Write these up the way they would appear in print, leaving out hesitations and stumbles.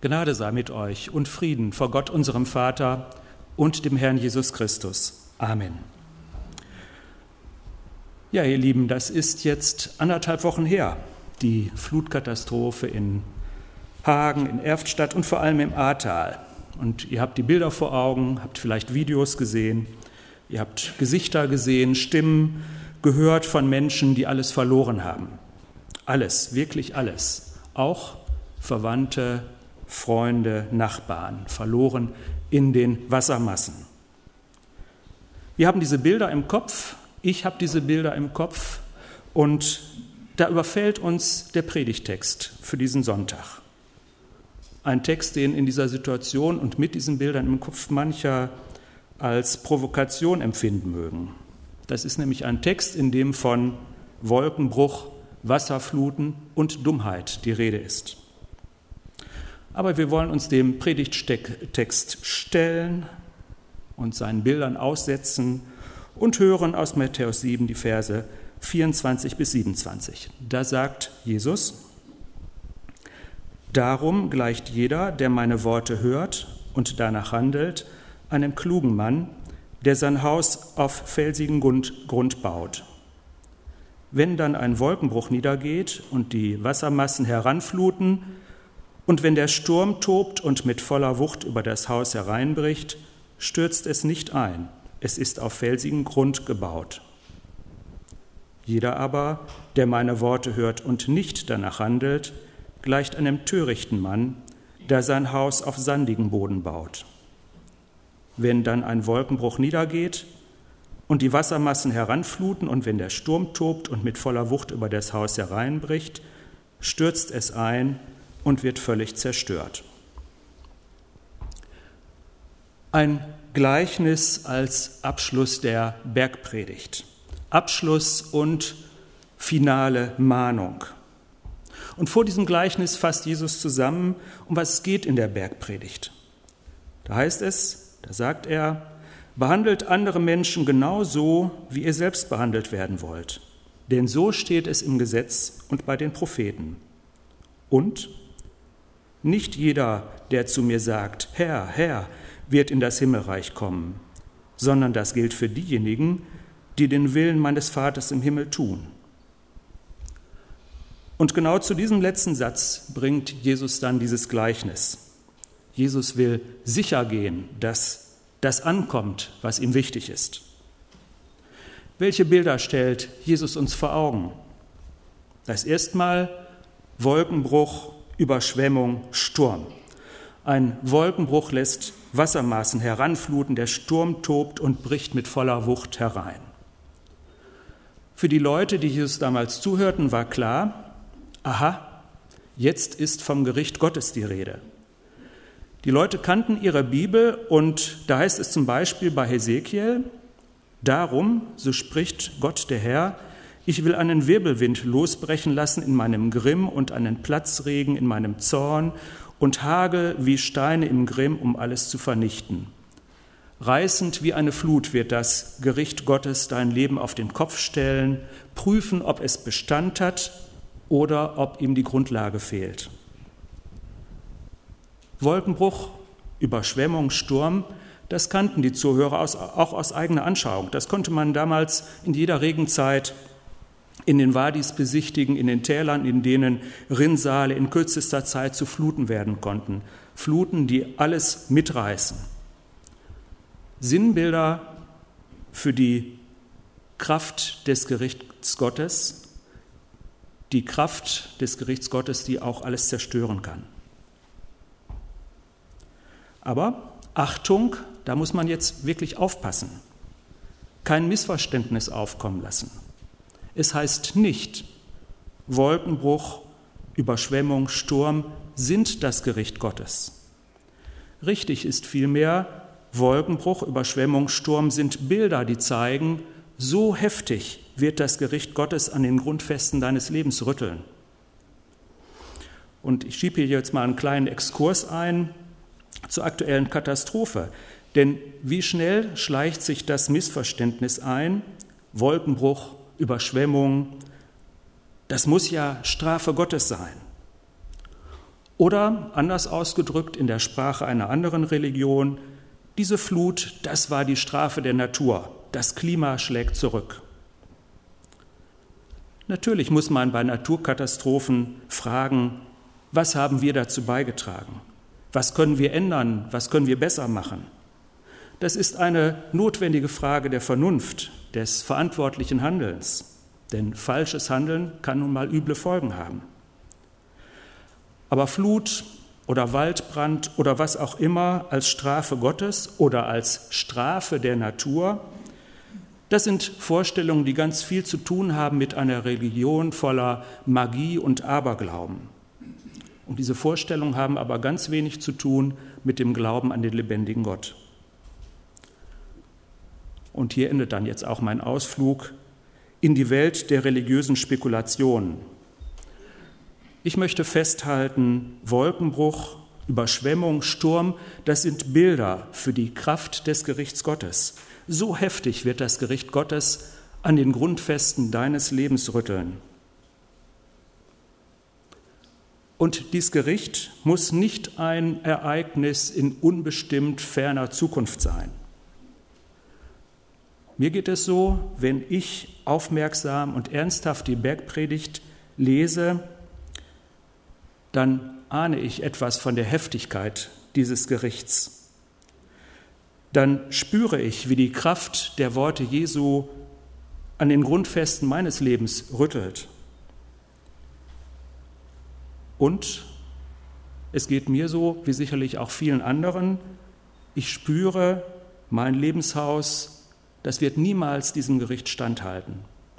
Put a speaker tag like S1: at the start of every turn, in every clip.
S1: Gnade sei mit euch und Frieden vor Gott, unserem Vater und dem Herrn Jesus Christus. Amen. Ja, ihr Lieben, das ist jetzt 1,5 Wochen her, die Flutkatastrophe in Hagen, in Erftstadt und vor allem im Ahrtal. Und ihr habt die Bilder vor Augen, habt vielleicht Videos gesehen, ihr habt Gesichter gesehen, Stimmen gehört von Menschen, die alles verloren haben. Alles, wirklich alles. Auch Verwandte, Freunde, Nachbarn, verloren in den Wassermassen. Wir haben diese Bilder im Kopf, ich habe diese Bilder im Kopf und da überfällt uns der Predigtext für diesen Sonntag. Ein Text, den in dieser Situation und mit diesen Bildern im Kopf mancher als Provokation empfinden mögen. Das ist nämlich ein Text, in dem von Wolkenbruch, Wasserfluten und Dummheit die Rede ist. Aber wir wollen uns dem Predigttext stellen und seinen Bildern aussetzen und hören aus Matthäus 7 die Verse 24 bis 27. Da sagt Jesus: Darum gleicht jeder, der meine Worte hört und danach handelt, einem klugen Mann, der sein Haus auf felsigen Grund baut. Wenn dann ein Wolkenbruch niedergeht und die Wassermassen heranfluten, und wenn der Sturm tobt und mit voller Wucht über das Haus hereinbricht, stürzt es nicht ein. Es ist auf felsigen Grund gebaut. Jeder aber, der meine Worte hört und nicht danach handelt, gleicht einem törichten Mann, der sein Haus auf sandigen Boden baut. Wenn dann ein Wolkenbruch niedergeht und die Wassermassen heranfluten und wenn der Sturm tobt und mit voller Wucht über das Haus hereinbricht, stürzt es ein und wird völlig zerstört. Ein Gleichnis als Abschluss der Bergpredigt. Abschluss und finale Mahnung. Und vor diesem Gleichnis fasst Jesus zusammen, um was es geht in der Bergpredigt. Da heißt es, da sagt er: Behandelt andere Menschen genauso, wie ihr selbst behandelt werden wollt. Denn so steht es im Gesetz und bei den Propheten. Und nicht jeder, der zu mir sagt, Herr, Herr, wird in das Himmelreich kommen, sondern das gilt für diejenigen, die den Willen meines Vaters im Himmel tun. Und genau zu diesem letzten Satz bringt Jesus dann dieses Gleichnis. Jesus will sicher gehen, dass das ankommt, was ihm wichtig ist. Welche Bilder stellt Jesus uns vor Augen? Das erstmal Wolkenbruch, Überschwemmung, Sturm. Ein Wolkenbruch lässt Wassermassen heranfluten, der Sturm tobt und bricht mit voller Wucht herein. Für die Leute, die Jesus damals zuhörten, war klar: Aha, jetzt ist vom Gericht Gottes die Rede. Die Leute kannten ihre Bibel und da heißt es zum Beispiel bei Hesekiel: Darum, so spricht Gott der Herr, ich will einen Wirbelwind losbrechen lassen in meinem Grimm und einen Platzregen in meinem Zorn und Hagel wie Steine im Grimm, um alles zu vernichten. Reißend wie eine Flut wird das Gericht Gottes dein Leben auf den Kopf stellen, prüfen, ob es Bestand hat oder ob ihm die Grundlage fehlt. Wolkenbruch, Überschwemmung, Sturm, das kannten die Zuhörer auch aus eigener Anschauung. Das konnte man damals in jeder Regenzeit in den Wadis besichtigen, in den Tälern, in denen Rinnsale in kürzester Zeit zu Fluten werden konnten. Fluten, die alles mitreißen. Sinnbilder für die Kraft des Gerichts Gottes, die Kraft des Gerichts Gottes, die auch alles zerstören kann. Aber Achtung, da muss man jetzt wirklich aufpassen. Kein Missverständnis aufkommen lassen. Es heißt nicht, Wolkenbruch, Überschwemmung, Sturm sind das Gericht Gottes. Richtig ist vielmehr, Wolkenbruch, Überschwemmung, Sturm sind Bilder, die zeigen, so heftig wird das Gericht Gottes an den Grundfesten deines Lebens rütteln. Und ich schiebe hier jetzt mal einen kleinen Exkurs ein zur aktuellen Katastrophe. Denn wie schnell schleicht sich das Missverständnis ein, Wolkenbruch, Überschwemmung, das muss ja Strafe Gottes sein. Oder, anders ausgedrückt in der Sprache einer anderen Religion, diese Flut, das war die Strafe der Natur. Das Klima schlägt zurück. Natürlich muss man bei Naturkatastrophen fragen, was haben wir dazu beigetragen? Was können wir ändern? Was können wir besser machen? Das ist eine notwendige Frage der Vernunft, des verantwortlichen Handelns. Denn falsches Handeln kann nun mal üble Folgen haben. Aber Flut oder Waldbrand oder was auch immer als Strafe Gottes oder als Strafe der Natur, das sind Vorstellungen, die ganz viel zu tun haben mit einer Religion voller Magie und Aberglauben. Und diese Vorstellungen haben aber ganz wenig zu tun mit dem Glauben an den lebendigen Gott. Und hier endet dann jetzt auch mein Ausflug in die Welt der religiösen Spekulationen. Ich möchte festhalten, Wolkenbruch, Überschwemmung, Sturm, das sind Bilder für die Kraft des Gerichts Gottes. So heftig wird das Gericht Gottes an den Grundfesten deines Lebens rütteln. Und dies Gericht muss nicht ein Ereignis in unbestimmt ferner Zukunft sein. Mir geht es so, wenn ich aufmerksam und ernsthaft die Bergpredigt lese, dann ahne ich etwas von der Heftigkeit dieses Gerichts. Dann spüre ich, wie die Kraft der Worte Jesu an den Grundfesten meines Lebens rüttelt. Und es geht mir so, wie sicherlich auch vielen anderen, ich spüre, mein Lebenshaus, das wird niemals diesem Gericht standhalten.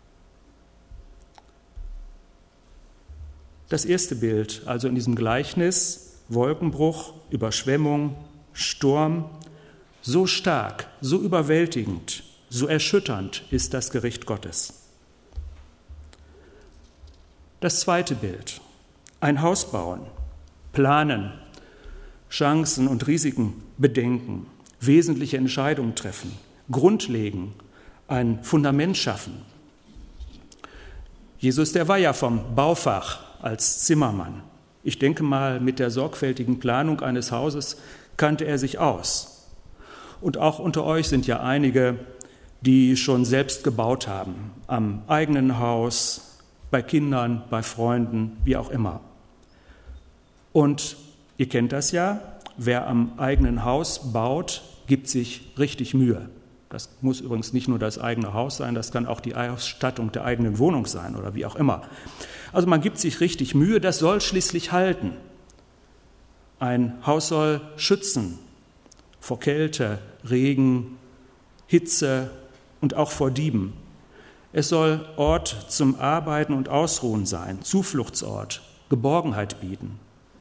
S1: Das erste Bild, also in diesem Gleichnis, Wolkenbruch, Überschwemmung, Sturm, so stark, so überwältigend, so erschütternd ist das Gericht Gottes. Das zweite Bild, ein Haus bauen, planen, Chancen und Risiken bedenken, wesentliche Entscheidungen treffen, Grund legen, ein Fundament schaffen. Jesus, der war ja vom Baufach als Zimmermann. Ich denke mal, mit der sorgfältigen Planung eines Hauses kannte er sich aus. Und auch unter euch sind ja einige, die schon selbst gebaut haben, am eigenen Haus, bei Kindern, bei Freunden, wie auch immer. Und ihr kennt das ja, wer am eigenen Haus baut, gibt sich richtig Mühe. Das muss übrigens nicht nur das eigene Haus sein, das kann auch die Ausstattung der eigenen Wohnung sein oder wie auch immer. Also man gibt sich richtig Mühe, das soll schließlich halten. Ein Haus soll schützen vor Kälte, Regen, Hitze und auch vor Dieben. Es soll Ort zum Arbeiten und Ausruhen sein, Zufluchtsort, Geborgenheit bieten.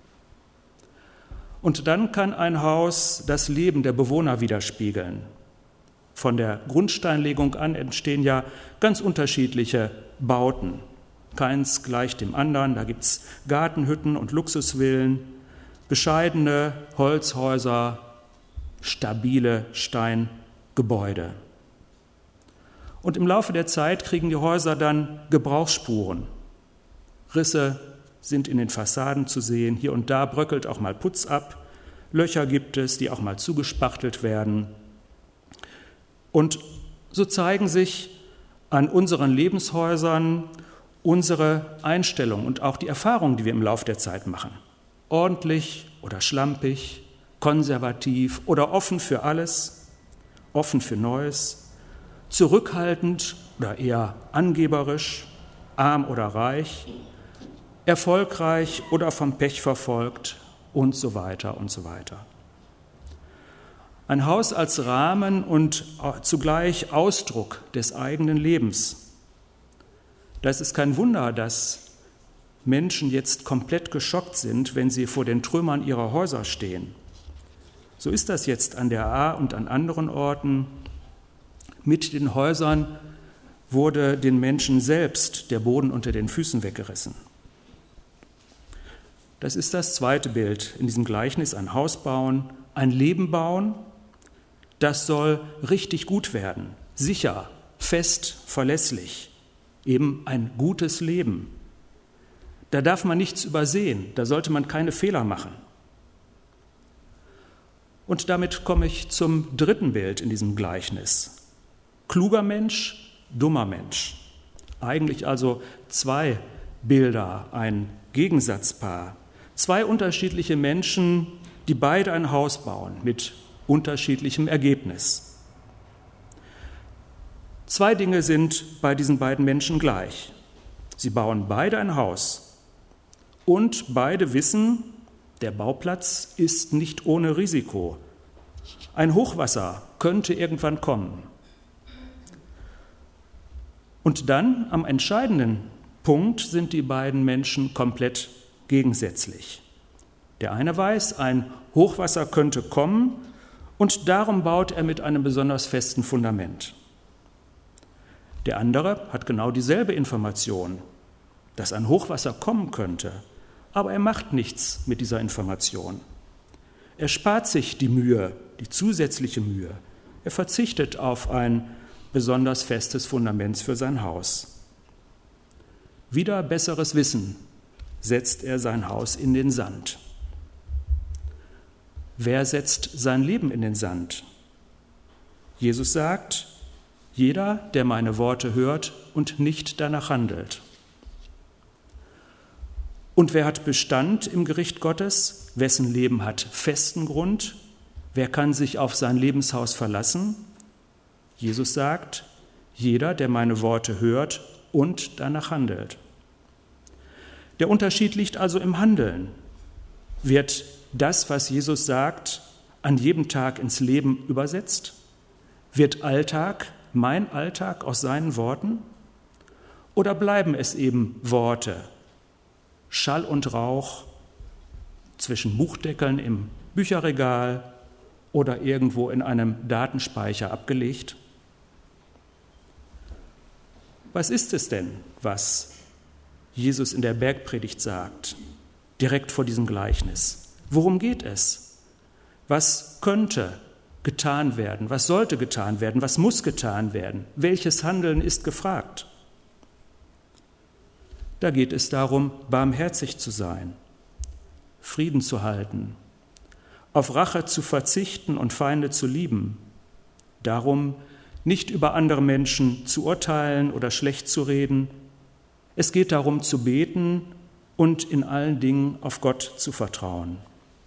S1: Und dann kann ein Haus das Leben der Bewohner widerspiegeln. Von der Grundsteinlegung an entstehen ja ganz unterschiedliche Bauten. Keins gleich dem anderen, da gibt es Gartenhütten und Luxusvillen, bescheidene Holzhäuser, stabile Steingebäude. Und im Laufe der Zeit kriegen die Häuser dann Gebrauchsspuren. Risse sind in den Fassaden zu sehen, hier und da bröckelt auch mal Putz ab, Löcher gibt es, die auch mal zugespachtelt werden. Und so zeigen sich an unseren Lebenshäusern unsere Einstellung und auch die Erfahrungen, die wir im Laufe der Zeit machen. Ordentlich oder schlampig, konservativ oder offen für alles, offen für Neues, zurückhaltend oder eher angeberisch, arm oder reich, erfolgreich oder vom Pech verfolgt und so weiter und so weiter. Ein Haus als Rahmen und zugleich Ausdruck des eigenen Lebens. Da ist es kein Wunder, dass Menschen jetzt komplett geschockt sind, wenn sie vor den Trümmern ihrer Häuser stehen. So ist das jetzt an der A und an anderen Orten. Mit den Häusern wurde den Menschen selbst der Boden unter den Füßen weggerissen. Das ist das zweite Bild in diesem Gleichnis, ein Haus bauen, ein Leben bauen. Das soll richtig gut werden, sicher, fest, verlässlich, eben ein gutes Leben. Da darf man nichts übersehen, da sollte man keine Fehler machen. Und damit komme ich zum dritten Bild in diesem Gleichnis. Kluger Mensch, dummer Mensch. Eigentlich also zwei Bilder, ein Gegensatzpaar. Zwei unterschiedliche Menschen, die beide ein Haus bauen mit unterschiedlichem Ergebnis. Zwei Dinge sind bei diesen beiden Menschen gleich. Sie bauen beide ein Haus und beide wissen, der Bauplatz ist nicht ohne Risiko. Ein Hochwasser könnte irgendwann kommen. Und dann, am entscheidenden Punkt, sind die beiden Menschen komplett gegensätzlich. Der eine weiß, ein Hochwasser könnte kommen und darum baut er mit einem besonders festen Fundament. Der andere hat genau dieselbe Information, dass ein Hochwasser kommen könnte, aber er macht nichts mit dieser Information. Er spart sich die Mühe, die zusätzliche Mühe. Er verzichtet auf ein besonders festes Fundament für sein Haus. Wider besseres Wissen setzt er sein Haus in den Sand. Wer setzt sein Leben in den Sand? Jesus sagt, jeder, der meine Worte hört und nicht danach handelt. Und wer hat Bestand im Gericht Gottes? Wessen Leben hat festen Grund? Wer kann sich auf sein Lebenshaus verlassen? Jesus sagt, jeder, der meine Worte hört und danach handelt. Der Unterschied liegt also im Handeln. Wird das, was Jesus sagt, an jedem Tag ins Leben übersetzt? Wird Alltag, mein Alltag aus seinen Worten? Oder bleiben es eben Worte, Schall und Rauch zwischen Buchdeckeln im Bücherregal oder irgendwo in einem Datenspeicher abgelegt? Was ist es denn, was Jesus in der Bergpredigt sagt, direkt vor diesem Gleichnis? Worum geht es? Was könnte getan werden? Was sollte getan werden? Was muss getan werden? Welches Handeln ist gefragt? Da geht es darum, barmherzig zu sein, Frieden zu halten, auf Rache zu verzichten und Feinde zu lieben, darum, nicht über andere Menschen zu urteilen oder schlecht zu reden. Es geht darum, zu beten und in allen Dingen auf Gott zu vertrauen.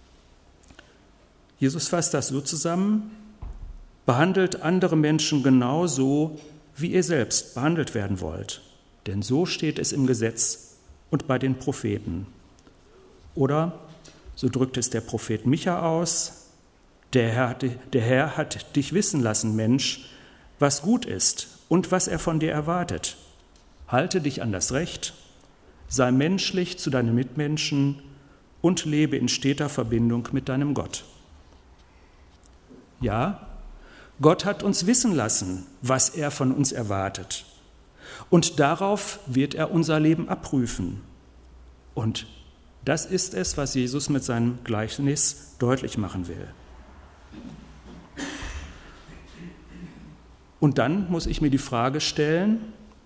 S1: Jesus fasst das so zusammen: Behandelt andere Menschen genauso, wie ihr selbst behandelt werden wollt. Denn so steht es im Gesetz und bei den Propheten. Oder, so drückt es der Prophet Micha aus, der Herr hat dich wissen lassen, Mensch, was gut ist und was er von dir erwartet. Halte dich an das Recht, sei menschlich zu deinen Mitmenschen und lebe in steter Verbindung mit deinem Gott. Ja, Gott hat uns wissen lassen, was er von uns erwartet. Und darauf wird er unser Leben abprüfen. Und das ist es, was Jesus mit seinem Gleichnis deutlich machen will. Und dann muss ich mir die Frage stellen,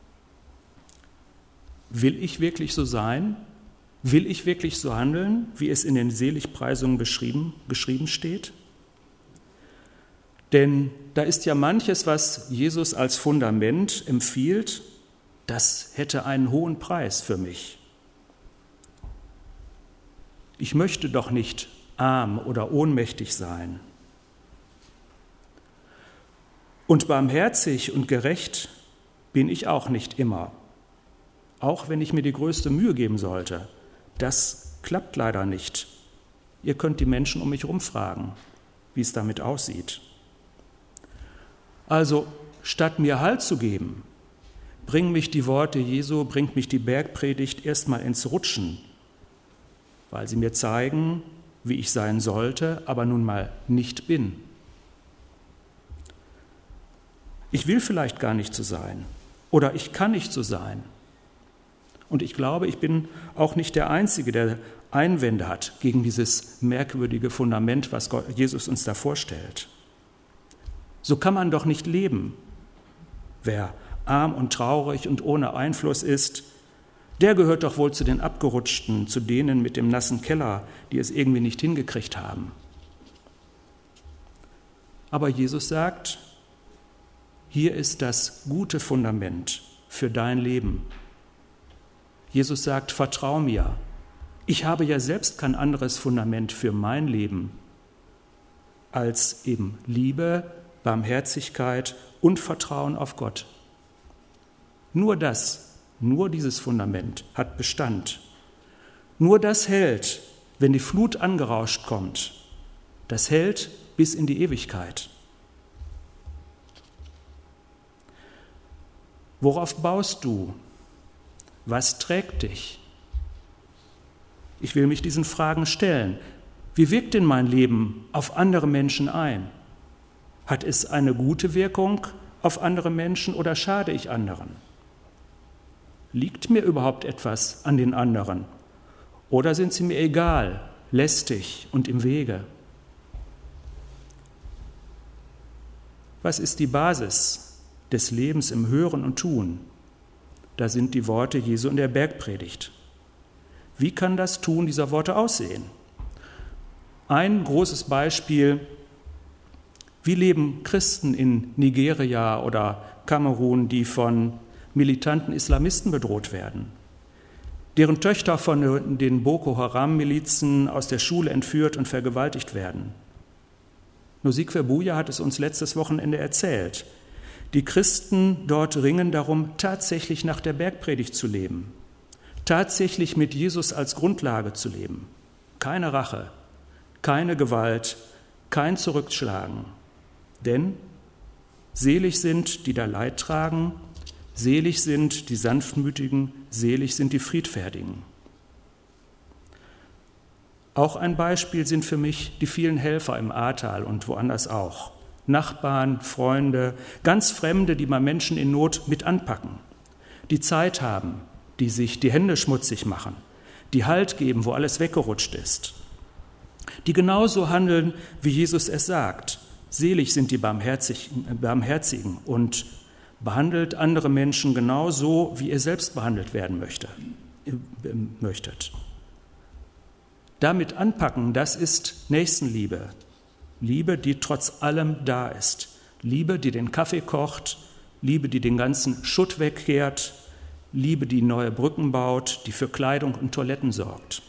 S1: will ich wirklich so sein? Will ich wirklich so handeln, wie es in den Seligpreisungen geschrieben steht? Denn da ist ja manches, was Jesus als Fundament empfiehlt, das hätte einen hohen Preis für mich. Ich möchte doch nicht arm oder ohnmächtig sein. Und barmherzig und gerecht bin ich auch nicht immer, auch wenn ich mir die größte Mühe geben sollte. Das klappt leider nicht. Ihr könnt die Menschen um mich herum fragen, wie es damit aussieht. Also, statt mir Halt zu geben, bringen mich die Worte Jesu, bringt mich die Bergpredigt erstmal ins Rutschen, weil sie mir zeigen, wie ich sein sollte, aber nun mal nicht bin. Ich will vielleicht gar nicht so sein oder ich kann nicht so sein. Und ich glaube, ich bin auch nicht der Einzige, der Einwände hat gegen dieses merkwürdige Fundament, was Jesus uns da vorstellt. So kann man doch nicht leben. Wer arm und traurig und ohne Einfluss ist, Der gehört doch wohl zu den Abgerutschten, zu denen mit dem nassen Keller, die es irgendwie nicht hingekriegt haben. Aber Jesus sagt, hier ist das gute Fundament für dein Leben. Jesus sagt, vertrau mir. Ich habe ja selbst kein anderes Fundament für mein Leben als eben Liebe, Barmherzigkeit und Vertrauen auf Gott. Nur dieses Fundament hat Bestand. Nur das hält, wenn die Flut angerauscht kommt. Das hält bis in die Ewigkeit. Worauf baust du? Was trägt dich? Ich will mich diesen Fragen stellen. Wie wirkt denn mein Leben auf andere Menschen ein? Hat es eine gute Wirkung auf andere Menschen oder schade ich anderen? Liegt mir überhaupt etwas an den anderen? Oder sind sie mir egal, lästig und im Wege? Was ist die Basis des Lebens im Hören und Tun? Da sind die Worte Jesu in der Bergpredigt. Wie kann das Tun dieser Worte aussehen? Ein großes Beispiel: Wie leben Christen in Nigeria oder Kamerun, die von militanten Islamisten bedroht werden, deren Töchter von den Boko Haram-Milizen aus der Schule entführt und vergewaltigt werden? Nosikwe Buya hat es uns letztes Wochenende erzählt. Die Christen dort ringen darum, tatsächlich nach der Bergpredigt zu leben, tatsächlich mit Jesus als Grundlage zu leben. Keine Rache, keine Gewalt, kein Zurückschlagen. Denn selig sind, die da Leid tragen, selig sind die Sanftmütigen, selig sind die Friedfertigen. Auch ein Beispiel sind für mich die vielen Helfer im Ahrtal und woanders auch. Nachbarn, Freunde, ganz Fremde, die mal Menschen in Not mit anpacken, die Zeit haben, die sich die Hände schmutzig machen, die Halt geben, wo alles weggerutscht ist, die genauso handeln, wie Jesus es sagt. Selig sind die Barmherzigen und behandelt andere Menschen genauso, wie ihr selbst behandelt werden möchtet. Damit anpacken, das ist Nächstenliebe. Liebe, die trotz allem da ist. Liebe, die den Kaffee kocht. Liebe, die den ganzen Schutt wegkehrt. Liebe, die neue Brücken baut, die für Kleidung und Toiletten sorgt.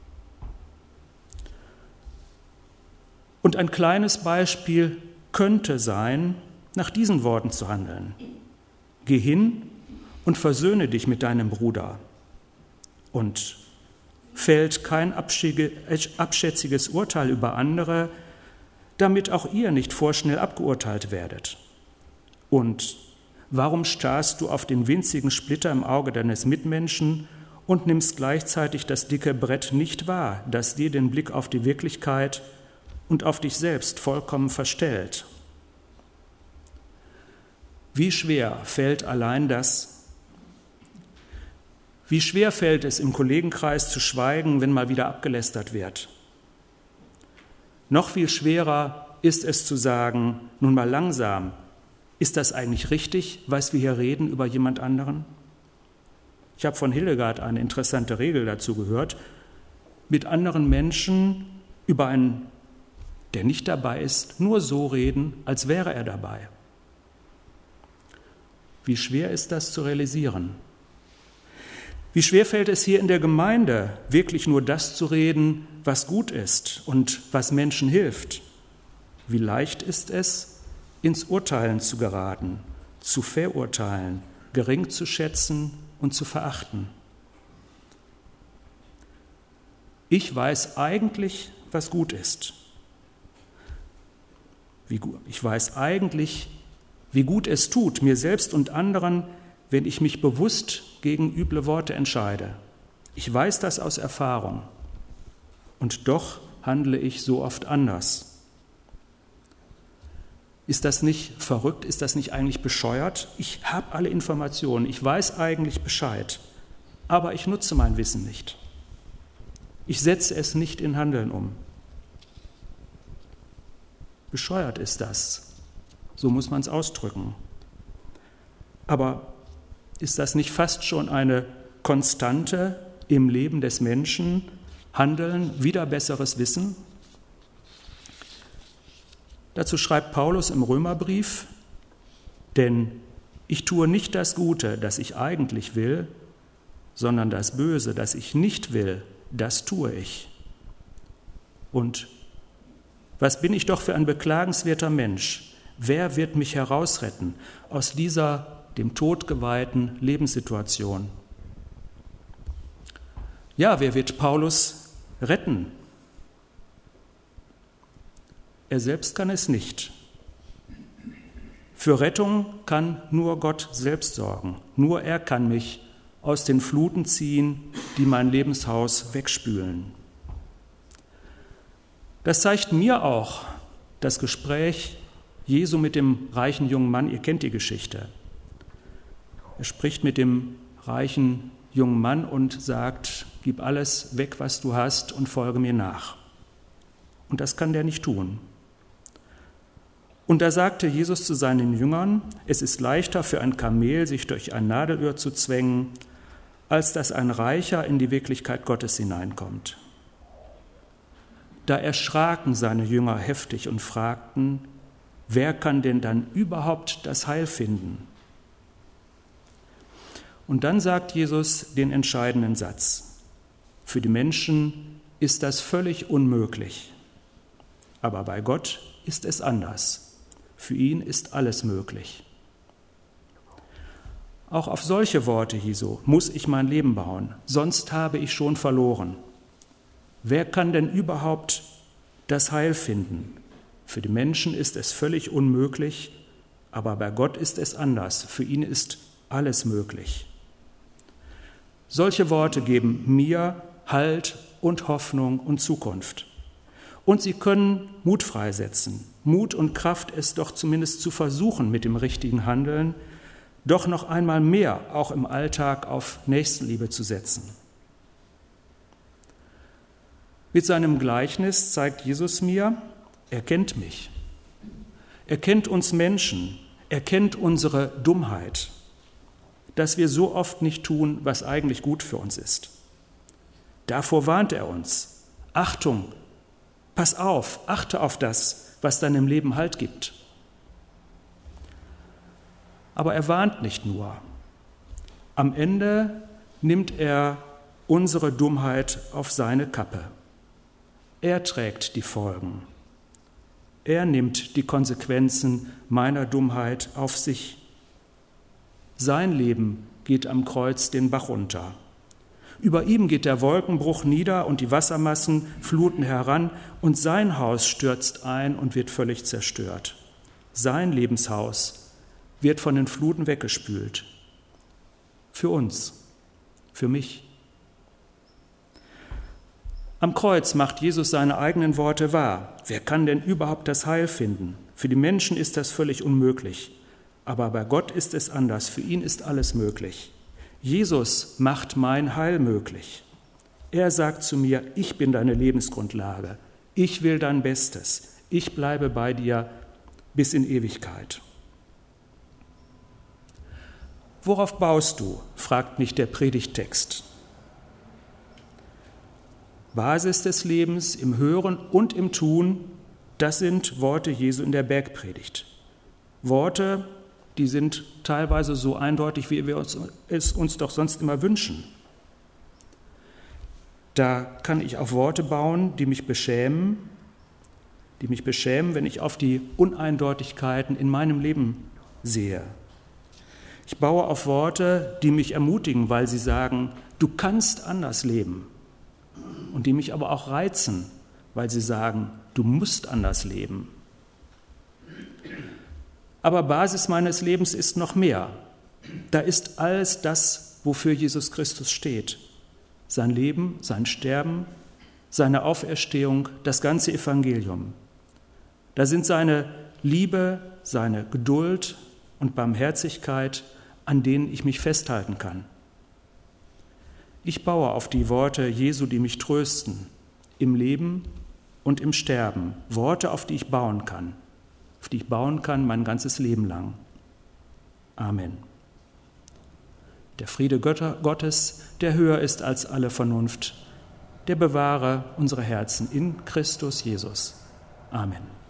S1: Und ein kleines Beispiel könnte sein, nach diesen Worten zu handeln. Geh hin und versöhne dich mit deinem Bruder und fällt kein abschätziges Urteil über andere, damit auch ihr nicht vorschnell abgeurteilt werdet. Und warum starrst du auf den winzigen Splitter im Auge deines Mitmenschen und nimmst gleichzeitig das dicke Brett nicht wahr, das dir den Blick auf die Wirklichkeit und auf dich selbst vollkommen verstellt? Wie schwer fällt allein das? Wie schwer fällt es, im Kollegenkreis zu schweigen, wenn mal wieder abgelästert wird? Noch viel schwerer ist es zu sagen, nun mal langsam, ist das eigentlich richtig, was wir hier reden über jemand anderen? Ich habe von Hildegard eine interessante Regel dazu gehört: Mit anderen Menschen über einen, der nicht dabei ist, nur so reden, als wäre er dabei. Wie schwer ist das zu realisieren? Wie schwer fällt es hier in der Gemeinde, wirklich nur das zu reden, was gut ist und was Menschen hilft? Wie leicht ist es, ins Urteilen zu geraten, zu verurteilen, gering zu schätzen und zu verachten? Ich weiß eigentlich, was gut ist. Ich weiß eigentlich, wie gut es tut, mir selbst und anderen, wenn ich mich bewusst gegen üble Worte entscheide. Ich weiß das aus Erfahrung. Und doch handle ich so oft anders. Ist das nicht verrückt? Ist das nicht eigentlich bescheuert? Ich habe alle Informationen, ich weiß eigentlich Bescheid, aber ich nutze mein Wissen nicht. Ich setze es nicht in Handeln um. Bescheuert ist das, so muss man es ausdrücken. Aber ist das nicht fast schon eine Konstante im Leben des Menschen, Handeln, wieder besseres Wissen? Dazu schreibt Paulus im Römerbrief: Denn ich tue nicht das Gute, das ich eigentlich will, sondern das Böse, das ich nicht will, das tue ich. Und was bin ich doch für ein beklagenswerter Mensch? Wer wird mich herausretten aus dieser dem Tod geweihten Lebenssituation? Ja, wer wird Paulus retten? Er selbst kann es nicht. Für Rettung kann nur Gott selbst sorgen. Nur er kann mich aus den Fluten ziehen, die mein Lebenshaus wegspülen. Das zeigt mir auch das Gespräch Jesu mit dem reichen jungen Mann. Ihr kennt die Geschichte. Er spricht mit dem reichen jungen Mann und sagt: Gib alles weg, was du hast, und folge mir nach. Und das kann der nicht tun. Und da sagte Jesus zu seinen Jüngern: Es ist leichter für ein Kamel, sich durch ein Nadelöhr zu zwängen, als dass ein Reicher in die Wirklichkeit Gottes hineinkommt. Da erschraken seine Jünger heftig und fragten: Wer kann denn dann überhaupt das Heil finden? Und dann sagt Jesus den entscheidenden Satz: Für die Menschen ist das völlig unmöglich, aber bei Gott ist es anders. Für ihn ist alles möglich. Auch auf solche Worte Jesu muss ich mein Leben bauen, sonst habe ich schon verloren. Wer kann denn überhaupt das Heil finden? Für die Menschen ist es völlig unmöglich, aber bei Gott ist es anders. Für ihn ist alles möglich. Solche Worte geben mir Halt und Hoffnung und Zukunft. Und sie können Mut freisetzen. Mut und Kraft, es doch zumindest zu versuchen mit dem richtigen Handeln, doch noch einmal mehr auch im Alltag auf Nächstenliebe zu setzen. Mit seinem Gleichnis zeigt Jesus mir: Er kennt mich. Er kennt uns Menschen. Er kennt unsere Dummheit, dass wir so oft nicht tun, was eigentlich gut für uns ist. Davor warnt er uns: Achtung, pass auf, achte auf das, was deinem Leben Halt gibt. Aber er warnt nicht nur. Am Ende nimmt er unsere Dummheit auf seine Kappe. Er trägt die Folgen. Er nimmt die Konsequenzen meiner Dummheit auf sich. Sein Leben geht am Kreuz den Bach runter. Über ihm geht der Wolkenbruch nieder und die Wassermassen fluten heran und sein Haus stürzt ein und wird völlig zerstört. Sein Lebenshaus wird von den Fluten weggespült. Für uns, für mich. Am Kreuz macht Jesus seine eigenen Worte wahr. Wer kann denn überhaupt das Heil finden? Für die Menschen ist das völlig unmöglich. Aber bei Gott ist es anders. Für ihn ist alles möglich. Jesus macht mein Heil möglich. Er sagt zu mir: Ich bin deine Lebensgrundlage. Ich will dein Bestes. Ich bleibe bei dir bis in Ewigkeit. Worauf baust du? Fragt mich der Predigttext. Basis des Lebens im Hören und im Tun, das sind Worte Jesu in der Bergpredigt. Worte, die sind teilweise so eindeutig, wie wir es uns doch sonst immer wünschen. Da kann ich auf Worte bauen, die mich beschämen, wenn ich auf die Uneindeutigkeiten in meinem Leben sehe. Ich baue auf Worte, die mich ermutigen, weil sie sagen: Du kannst anders leben. Und die mich aber auch reizen, weil sie sagen: Du musst anders leben. Aber Basis meines Lebens ist noch mehr. Da ist alles das, wofür Jesus Christus steht. Sein Leben, sein Sterben, seine Auferstehung, das ganze Evangelium. Da sind seine Liebe, seine Geduld und Barmherzigkeit, an denen ich mich festhalten kann. Ich baue auf die Worte Jesu, die mich trösten, im Leben und im Sterben. Worte, auf die ich bauen kann mein ganzes Leben lang. Amen. Der Friede Gottes, der höher ist als alle Vernunft, der bewahre unsere Herzen in Christus Jesus. Amen.